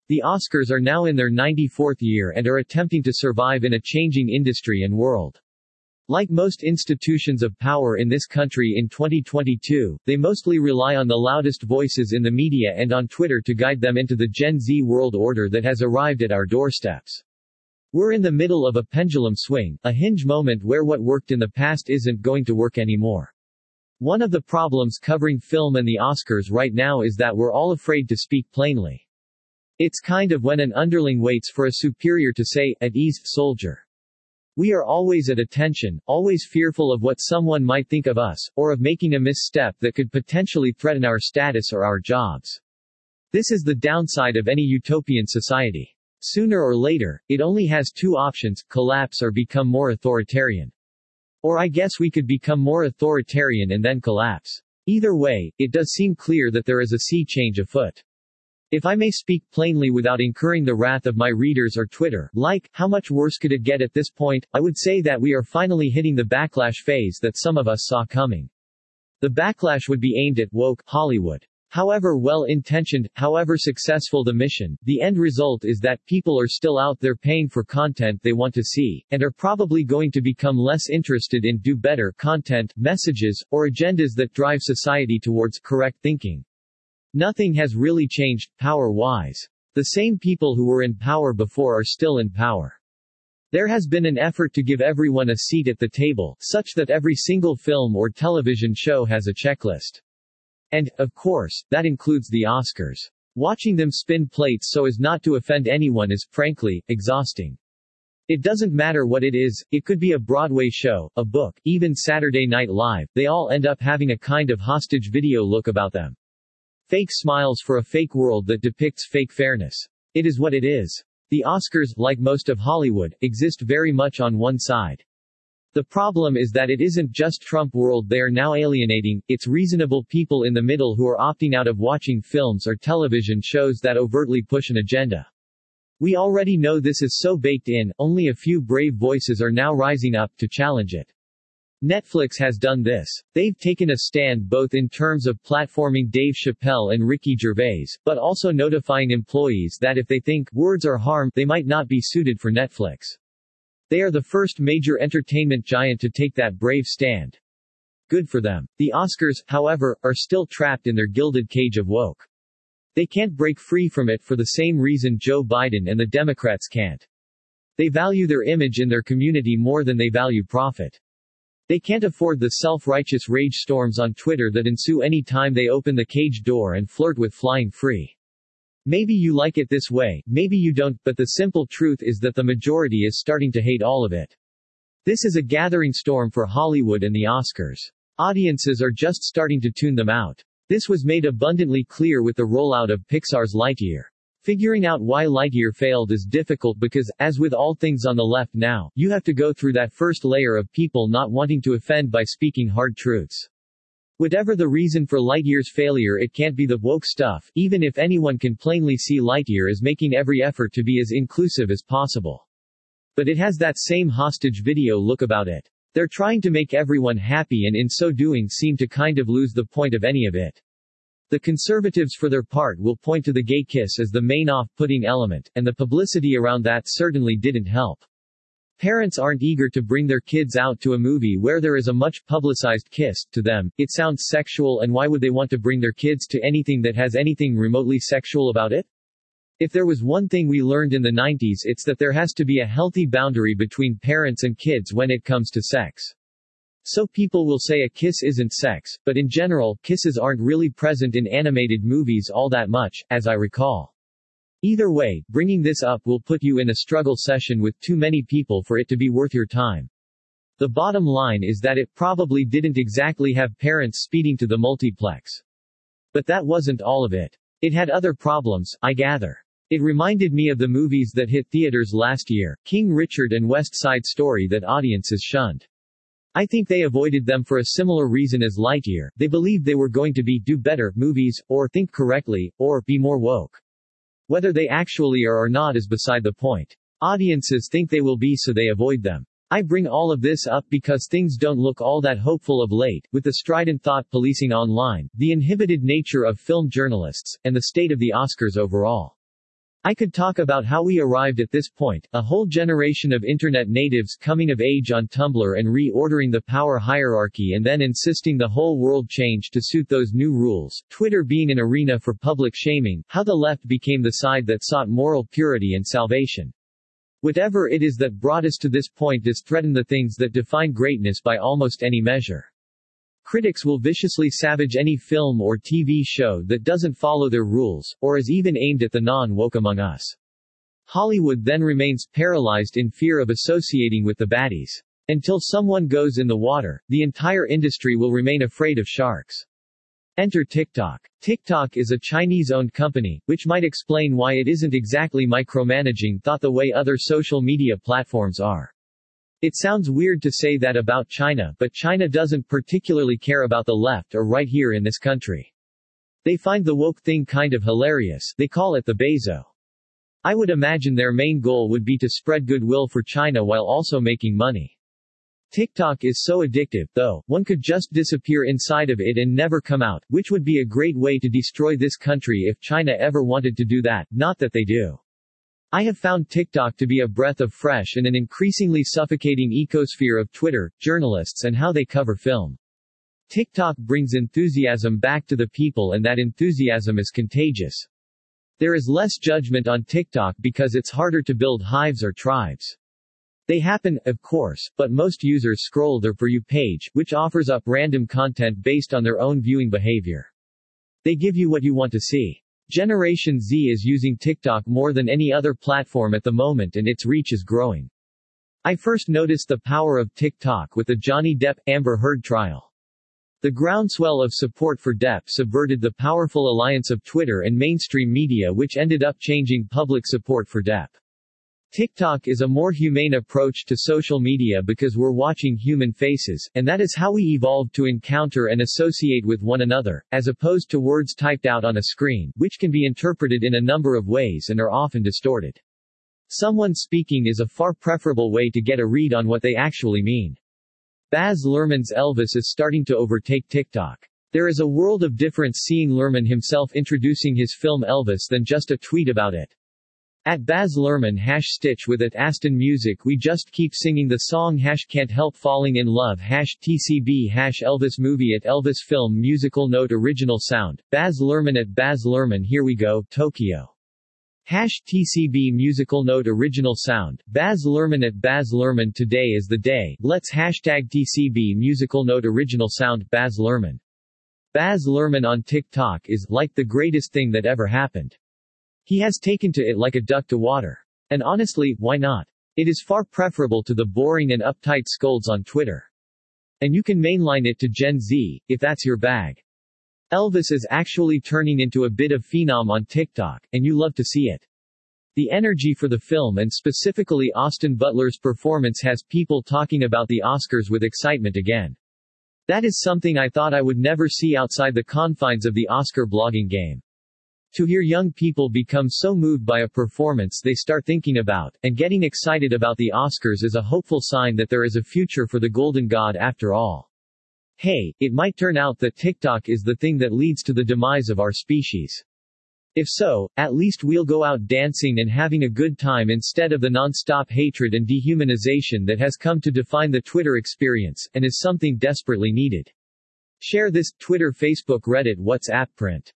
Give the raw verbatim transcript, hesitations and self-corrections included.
The Oscars are now in their ninety-fourth year and are attempting to survive in a changing industry and world. Like most institutions of power in this country in twenty twenty-two, they mostly rely on the loudest voices in the media and on Twitter to guide them into the Gen Z world order that has arrived at our doorsteps. We're in the middle of a pendulum swing, a hinge moment where what worked in the past isn't going to work anymore. One of the problems covering film and the Oscars right now is that we're all afraid to speak plainly. It's kind of when an underling waits for a superior to say, "At ease, soldier." We are always at attention, always fearful of what someone might think of us, or of making a misstep that could potentially threaten our status or our jobs. This is the downside of any utopian society. Sooner or later, it only has two options: collapse or become more authoritarian. Or I guess we could become more authoritarian and then collapse. Either way, it does seem clear that there is a sea change afoot. If I may speak plainly without incurring the wrath of my readers or Twitter, like, how much worse could it get at this point, I would say that we are finally hitting the backlash phase that some of us saw coming. The backlash would be aimed at woke Hollywood. However well-intentioned, however successful the mission, the end result is that people are still out there paying for content they want to see, and are probably going to become less interested in do better content, messages, or agendas that drive society towards correct thinking. Nothing has really changed, power-wise. The same people who were in power before are still in power. There has been an effort to give everyone a seat at the table, such that every single film or television show has a checklist. And, of course, that includes the Oscars. Watching them spin plates so as not to offend anyone is, frankly, exhausting. It doesn't matter what it is, it could be a Broadway show, a book, even Saturday Night Live, they all end up having a kind of hostage video look about them. Fake smiles for a fake world that depicts fake fairness. It is what it is. The Oscars, like most of Hollywood, exist very much on one side. The problem is that it isn't just Trump world they are now alienating, it's reasonable people in the middle who are opting out of watching films or television shows that overtly push an agenda. We already know this is so baked in, only a few brave voices are now rising up to challenge it. Netflix has done this. They've taken a stand both in terms of platforming Dave Chappelle and Ricky Gervais, but also notifying employees that if they think words are harm, they might not be suited for Netflix. They are the first major entertainment giant to take that brave stand. Good for them. The Oscars, however, are still trapped in their gilded cage of woke. They can't break free from it for the same reason Joe Biden and the Democrats can't. They value their image in their community more than they value profit. They can't afford the self-righteous rage storms on Twitter that ensue any time they open the cage door and flirt with flying free. Maybe you like it this way, maybe you don't, but the simple truth is that the majority is starting to hate all of it. This is a gathering storm for Hollywood and the Oscars. Audiences are just starting to tune them out. This was made abundantly clear with the rollout of Pixar's Lightyear. Figuring out why Lightyear failed is difficult because, as with all things on the left now, you have to go through that first layer of people not wanting to offend by speaking hard truths. Whatever the reason for Lightyear's failure, it can't be the woke stuff, even if anyone can plainly see Lightyear as making every effort to be as inclusive as possible. But it has that same hostage video look about it. They're trying to make everyone happy and in so doing seem to kind of lose the point of any of it. The conservatives for their part will point to the gay kiss as the main off-putting element, and the publicity around that certainly didn't help. Parents aren't eager to bring their kids out to a movie where there is a much publicized kiss. To them, it sounds sexual, and why would they want to bring their kids to anything that has anything remotely sexual about it? If there was one thing we learned in the nineties, it's that there has to be a healthy boundary between parents and kids when it comes to sex. So people will say a kiss isn't sex, but in general, kisses aren't really present in animated movies all that much, as I recall. Either way, bringing this up will put you in a struggle session with too many people for it to be worth your time. The bottom line is that it probably didn't exactly have parents speeding to the multiplex. But that wasn't all of it. It had other problems, I gather. It reminded me of the movies that hit theaters last year, King Richard and West Side Story, that audiences shunned. I think they avoided them for a similar reason as Lightyear. They believed they were going to be do better movies, or think correctly, or be more woke. Whether they actually are or not is beside the point. Audiences think they will be, so they avoid them. I bring all of this up because things don't look all that hopeful of late, with the strident thought policing online, the inhibited nature of film journalists, and the state of the Oscars overall. I could talk about how we arrived at this point, a whole generation of internet natives coming of age on Tumblr and reordering the power hierarchy and then insisting the whole world change to suit those new rules, Twitter being an arena for public shaming, how the left became the side that sought moral purity and salvation. Whatever it is that brought us to this point has threatened the things that define greatness by almost any measure. Critics will viciously savage any film or T V show that doesn't follow their rules, or is even aimed at the non-woke among us. Hollywood then remains paralyzed in fear of associating with the baddies. Until someone goes in the water, the entire industry will remain afraid of sharks. Enter TikTok. TikTok is a Chinese-owned company, which might explain why it isn't exactly micromanaging thought the way other social media platforms are. It sounds weird to say that about China, but China doesn't particularly care about the left or right here in this country. They find the woke thing kind of hilarious, they call it the Bezo. I would imagine their main goal would be to spread goodwill for China while also making money. TikTok is so addictive, though, one could just disappear inside of it and never come out, which would be a great way to destroy this country if China ever wanted to do that, not that they do. I have found TikTok to be a breath of fresh in an increasingly suffocating ecosphere of Twitter, journalists and how they cover film. TikTok brings enthusiasm back to the people and that enthusiasm is contagious. There is less judgment on TikTok because it's harder to build hives or tribes. They happen, of course, but most users scroll their For You page, which offers up random content based on their own viewing behavior. They give you what you want to see. Generation Z is using TikTok more than any other platform at the moment and its reach is growing. I first noticed the power of TikTok with the Johnny Depp-Amber Heard trial. The groundswell of support for Depp subverted the powerful alliance of Twitter and mainstream media which ended up changing public support for Depp. TikTok is a more humane approach to social media because we're watching human faces, and that is how we evolved to encounter and associate with one another, as opposed to words typed out on a screen, which can be interpreted in a number of ways and are often distorted. Someone speaking is a far preferable way to get a read on what they actually mean. Baz Luhrmann's Elvis is starting to overtake TikTok. There is a world of difference seeing Luhrmann himself introducing his film Elvis than just a tweet about it. At Baz Luhrmann hash stitch with at Aston Music we just keep singing the song hash can't help falling in love hash T C B hash Elvis movie at Elvis film musical note original sound, Baz Luhrmann at Baz Luhrmann here we go, Tokyo. Hash T C B musical note original sound, Baz Luhrmann at Baz Luhrmann today is the day, let's hashtag T C B musical note original sound, Baz Luhrmann. Baz Luhrmann on TikTok is, like the greatest thing that ever happened. He has taken to it like a duck to water. And honestly, why not? It is far preferable to the boring and uptight scolds on Twitter. And you can mainline it to Gen Z, if that's your bag. Elvis is actually turning into a bit of phenom on TikTok, and you love to see it. The energy for the film and specifically Austin Butler's performance has people talking about the Oscars with excitement again. That is something I thought I would never see outside the confines of the Oscar blogging game. To hear young people become so moved by a performance they start thinking about, and getting excited about the Oscars is a hopeful sign that there is a future for the Golden God after all. Hey, it might turn out that TikTok is the thing that leads to the demise of our species. If so, at least we'll go out dancing and having a good time instead of the non-stop hatred and dehumanization that has come to define the Twitter experience, and is something desperately needed. Share this, Twitter, Facebook, Reddit, WhatsApp, print.